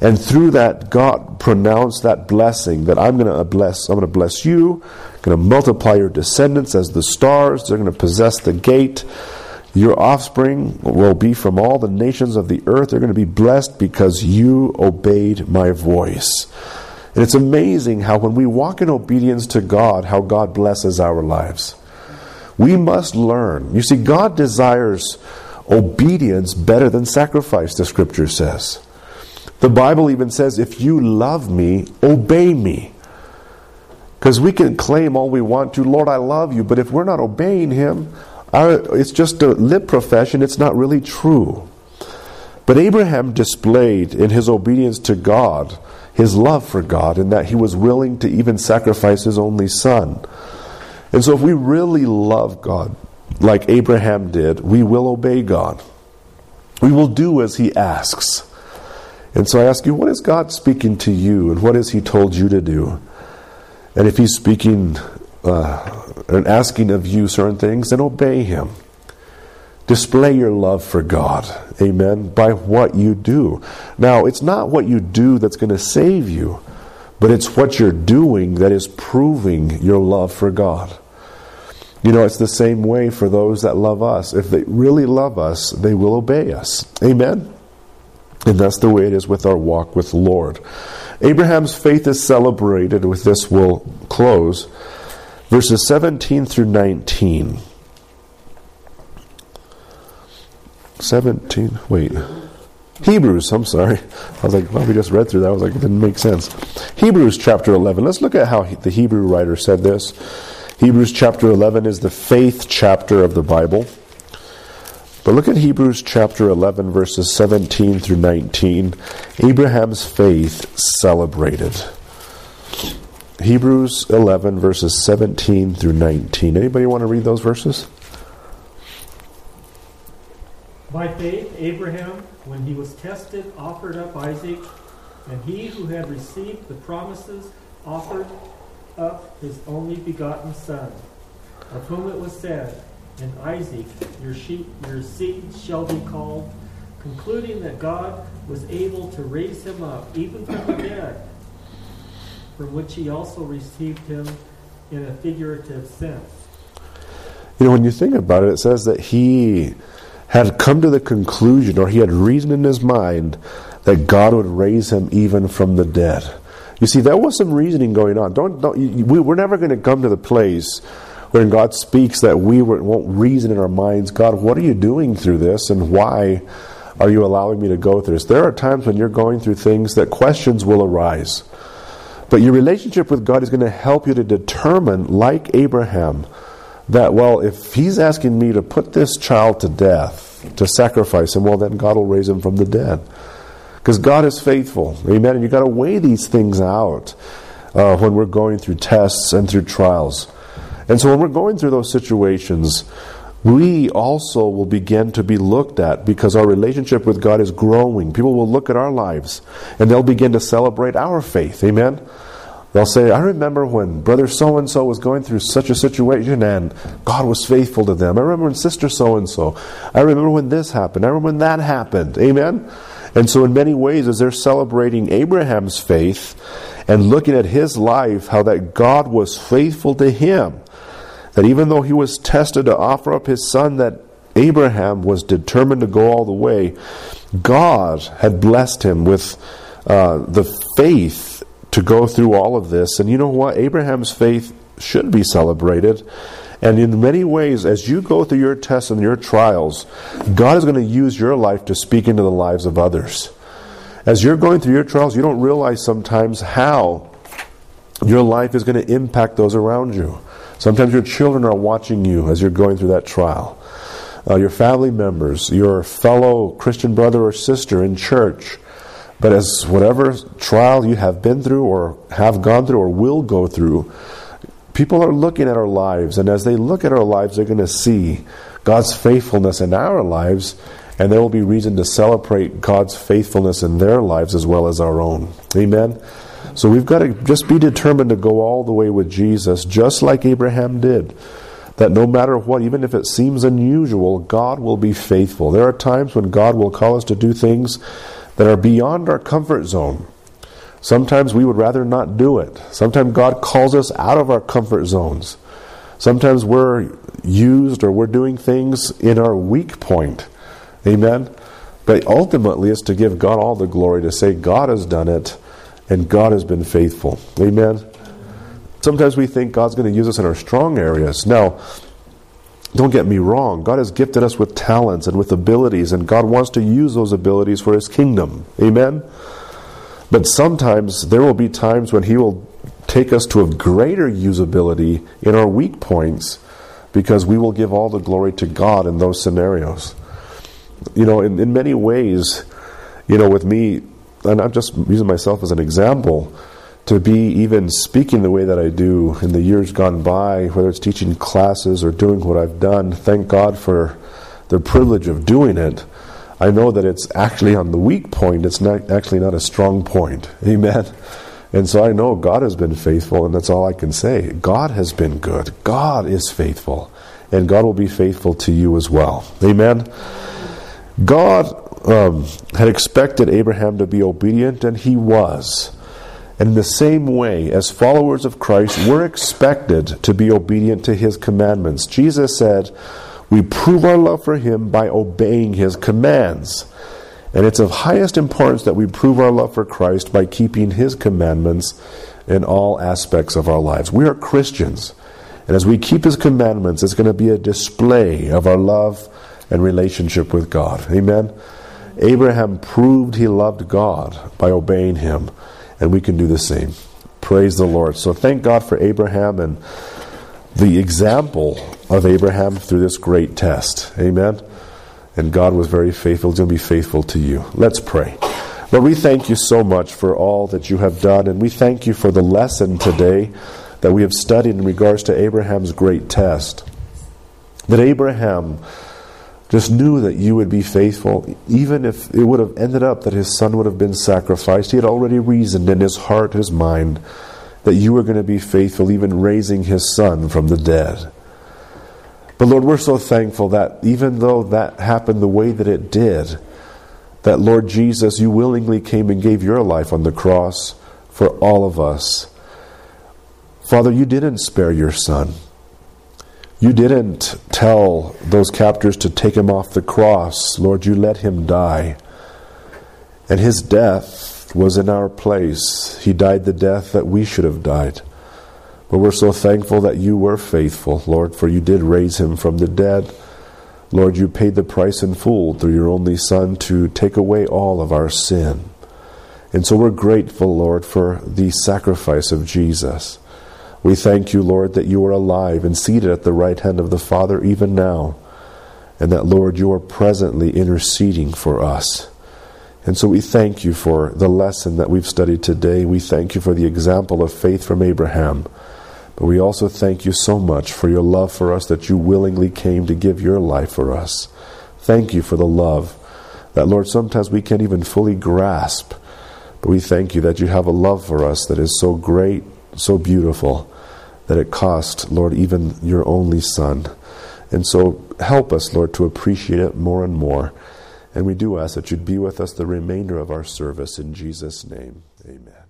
And through that, God pronounced that blessing that I'm going to bless. I'm going to bless you. Going to multiply your descendants as the stars. They're going to possess the gate. Your offspring will be from all the nations of the earth. They're going to be blessed because you obeyed my voice. And it's amazing how when we walk in obedience to God, how God blesses our lives. We must learn. You see, God desires obedience better than sacrifice, the Scripture says. The Bible even says, if you love me, obey me. Because we can claim all we want to, Lord, I love you, but if we're not obeying Him, our, it's just a lip profession, it's not really true. But Abraham displayed in his obedience to God, his love for God, in that he was willing to even sacrifice his only son. And so if we really love God, like Abraham did, we will obey God. We will do as He asks. And so I ask you, what is God speaking to you, and what has He told you to do? And if He's speaking uh, and asking of you certain things, then obey Him. Display your love for God, amen, by what you do. Now, it's not what you do that's going to save you, but it's what you're doing that is proving your love for God. You know, it's the same way for those that love us. If they really love us, they will obey us. Amen? And that's the way it is with our walk with the Lord. Abraham's faith is celebrated. With this we'll close. Verses seventeen through nineteen. seventeen, wait. Hebrews, I'm sorry. I was like, well, we just read through that. I was like, it didn't make sense. Hebrews chapter eleven. Let's look at how the Hebrew writer said this. Hebrews chapter eleven is the faith chapter of the Bible. But look at Hebrews chapter eleven, verses seventeen through nineteen. Abraham's faith celebrated. Hebrews eleven, verses seventeen through nineteen. Anybody want to read those verses? By faith, Abraham, when he was tested, offered up Isaac, and he who had received the promises offered up his only begotten son, of whom it was said, "In Isaac your sheep, your seed shall be called," concluding that God was able to raise him up, even from the dead, from which he also received him in a figurative sense. You know, when you think about it, it says that he had come to the conclusion, or he had reason in his mind, that God would raise him even from the dead. You see, there was some reasoning going on. Don't, don't we, we're never going to come to the place when God speaks that we won't reason in our minds, God, what are you doing through this, and why are you allowing me to go through this? There are times when you're going through things that questions will arise. But your relationship with God is going to help you to determine, like Abraham, that, well, if He's asking me to put this child to death, to sacrifice him, well, then God will raise him from the dead. Because God is faithful. Amen. And you've got to weigh these things out uh, when we're going through tests and through trials. And so when we're going through those situations, we also will begin to be looked at because our relationship with God is growing. People will look at our lives and they'll begin to celebrate our faith. Amen. They'll say, I remember when brother so-and-so was going through such a situation and God was faithful to them. I remember when sister so-and-so. I remember when this happened. I remember when that happened. Amen. And so in many ways, as they're celebrating Abraham's faith and looking at his life, how that God was faithful to him, that even though he was tested to offer up his son, that Abraham was determined to go all the way, God had blessed him with uh, the faith to go through all of this. And you know what? Abraham's faith should be celebrated. And in many ways, as you go through your tests and your trials, God is going to use your life to speak into the lives of others. As you're going through your trials, you don't realize sometimes how your life is going to impact those around you. Sometimes your children are watching you as you're going through that trial. Uh, your family members, your fellow Christian brother or sister in church. But as whatever trial you have been through or have gone through or will go through, people are looking at our lives, and as they look at our lives, they're going to see God's faithfulness in our lives, and there will be reason to celebrate God's faithfulness in their lives as well as our own. Amen? So we've got to just be determined to go all the way with Jesus, just like Abraham did. That no matter what, even if it seems unusual, God will be faithful. There are times when God will call us to do things that are beyond our comfort zone. Sometimes we would rather not do it. Sometimes God calls us out of our comfort zones. Sometimes we're used or we're doing things in our weak point. Amen? But ultimately it's to give God all the glory, to say God has done it and God has been faithful. Amen? Sometimes we think God's going to use us in our strong areas. Now, don't get me wrong. God has gifted us with talents and with abilities, and God wants to use those abilities for His kingdom. Amen? But sometimes there will be times when He will take us to a greater usability in our weak points, because we will give all the glory to God in those scenarios. You know, in, in many ways, you know, with me, and I'm just using myself as an example, to be even speaking the way that I do in the years gone by, whether it's teaching classes or doing what I've done, thank God for the privilege of doing it. I know that it's actually on the weak point. It's not actually not a strong point. Amen? And so I know God has been faithful, and that's all I can say. God has been good. God is faithful. And God will be faithful to you as well. Amen? God um, had expected Abraham to be obedient, and he was. And in the same way, as followers of Christ, we're expected to be obedient to His commandments. Jesus said, we prove our love for Him by obeying His commands. And it's of highest importance that we prove our love for Christ by keeping His commandments in all aspects of our lives. We are Christians. And as we keep His commandments, it's going to be a display of our love and relationship with God. Amen? Abraham proved he loved God by obeying Him. And we can do the same. Praise the Lord. So thank God for Abraham and the example of Abraham through this great test. Amen? And God was very faithful. He's going to be faithful to you. Let's pray. Lord, we thank you so much for all that you have done. And we thank you for the lesson today that we have studied in regards to Abraham's great test. That Abraham just knew that you would be faithful, even if it would have ended up that his son would have been sacrificed. He had already reasoned in his heart, his mind, that you were going to be faithful, even raising his son from the dead. But Lord, we're so thankful that even though that happened the way that it did, that Lord Jesus, you willingly came and gave your life on the cross for all of us. Father, you didn't spare your son. You didn't tell those captors to take him off the cross. Lord, you let him die. And his death was in our place. He died the death that we should have died. But we're so thankful that you were faithful, Lord, for you did raise him from the dead. Lord, you paid the price in full through your only Son to take away all of our sin. And so we're grateful, Lord, for the sacrifice of Jesus. We thank you, Lord, that you are alive and seated at the right hand of the Father even now. And that, Lord, you are presently interceding for us. And so we thank you for the lesson that we've studied today. We thank you for the example of faith from Abraham. But we also thank you so much for your love for us, that you willingly came to give your life for us. Thank you for the love that, Lord, sometimes we can't even fully grasp. But we thank you that you have a love for us that is so great, so beautiful, that it cost, Lord, even your only Son. And so help us, Lord, to appreciate it more and more. And we do ask that you'd be with us the remainder of our service. In Jesus' name, amen.